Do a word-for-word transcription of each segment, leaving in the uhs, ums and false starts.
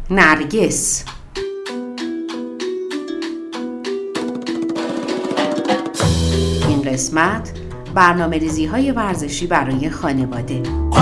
نرگس. این قسمت برنامه‌ریزی های ورزشی برای خانواده.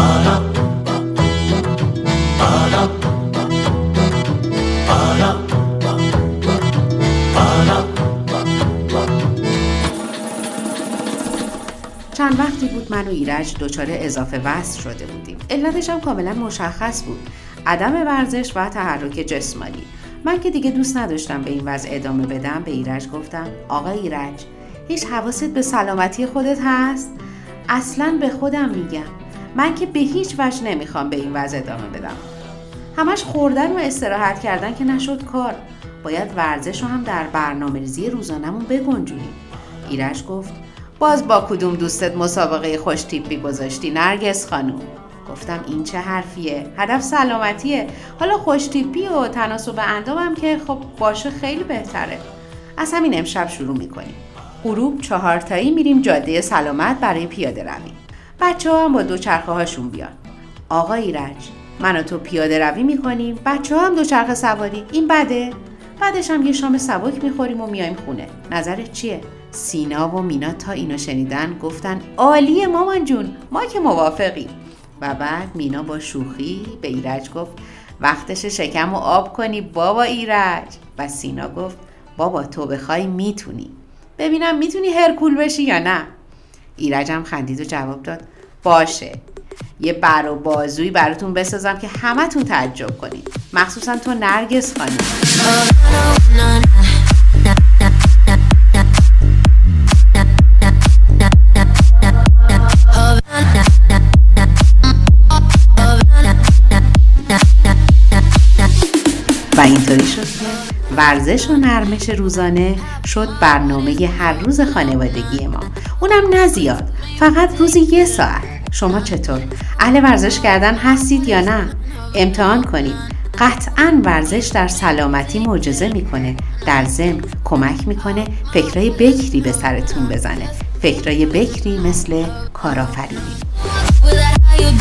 چند وقتی بود من و ایرج دچار اضافه وزن شده بودیم. علتش هم کاملا مشخص بود: عدم ورزش و تحرک جسمانی. من که دیگه دوست نداشتم به این وضع ادامه بدم، به ایرج گفتم: آقا ایرج، هیچ حواست به سلامتی خودت هست؟ اصلاً به خودم میگم، من که به هیچ وجه نمیخوام به این وضع ادامه بدم. همش خوردن و استراحت کردن که نشد کار. باید ورزش رو هم در برنامه‌ریزی روزانمون بگنجونیم. ایرج گفت: باز با کدوم دوستت مسابقه خوش تیپی گذاشتی نرگس خانوم؟ گفتم: این چه حرفیه؟ هدف سلامتیه. حالا خوش تیپی و تناسب اندامم که خب باشه خیلی بهتره. از همین امشب شروع میکنیم. غروب چهارتایی میریم جاده سلامت برای پیاده روی. بچه ها هم با دوچرخه هاشون بیان. آقا ایرج، من و تو پیاده روی میکنیم، بچه ها هم دوچرخه سواری. این بده؟ بعدش هم یه شام سبک میخوریم و میایم خونه. نظرت چیه؟ سینا و مینا تا اینو شنیدن گفتن: عالیه مامان جون، ما که موافقیم. و بعد مینا با شوخی به ایرج گفت: وقتش شکم رو آب کنی بابا ایرج. و سینا گفت: بابا تو بخوای میتونی. ببینم میتونی هرکول بشی یا نه. ایرج هم خندید و جواب داد: باشه، یه بر و بازوی براتون بسازم که همه تون تعجب کنید، مخصوصا تو نرگس خانم. و اینطوری شد که ورزش و نرمش روزانه شد برنامه هر روز خانوادگی ما. اونم نه زیاد، فقط روزی یه ساعت. شما چطور؟ اهل ورزش کردن هستید یا نه؟ امتحان کنید. قطعاً ورزش در سلامتی معجزه میکنه. در ضمن کمک میکنه فکرای بکری به سرتون بزنه. فکرای بکری مثل کارآفرینی.